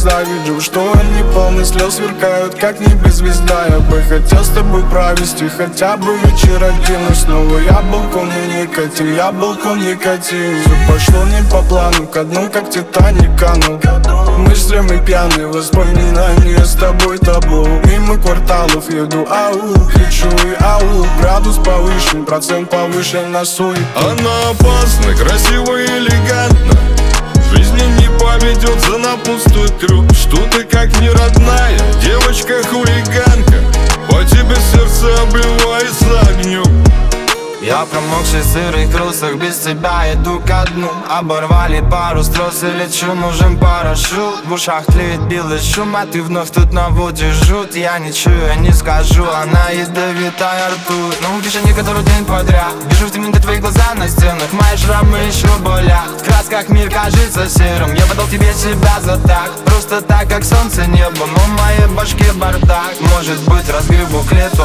завижу, что они полны слез сверкают, как небозвезда. Я бы хотел с тобой провести хотя бы вечер один, но снова я был полный никотин, я был полный никотин. Все пошло не по плану, ко дну как Титаник канул. Мыслями пьяные, воспоминания с тобой табу. Мимо кварталов еду, ау, кричу и ау. Градус повышен, процент повышен на суету. Она опасна, красиво и элегантна. В жизни не поведется на пустой трюк. Что ты как не родная, девочка-хулиганка. По тебе сердце обливается огнем. Я промокший в сырых трусах, без тебя иду ко дну. Оборвали пару строс и лечу, нужен парашют. В ушах тлеет белый шум, а ты вновь тут наводишь жуть. Я ничего не скажу, она ядовитая ртуть. Ну, пиши не который день подряд. Вижу в темноте твои глаза на стенах, мои шрамы еще болят. В красках мир кажется серым, я подал тебе себя за так. Просто так, как солнце небо, но в моей башке бардак. Может быть, разгребу к лету.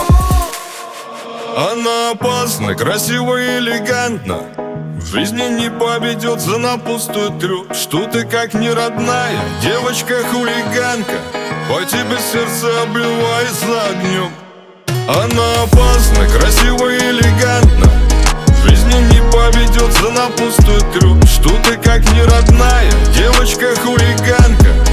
Она опасна, красиво и элегантна. В жизни не поведется на пустой трюк. Что ты как не родная, девочка-хулиганка. По тебе сердце обливается огнем. Она опасна, красиво и элегантна. В жизни не поведется на пустой трюк. Что ты как не родная, девочка-хулиганка.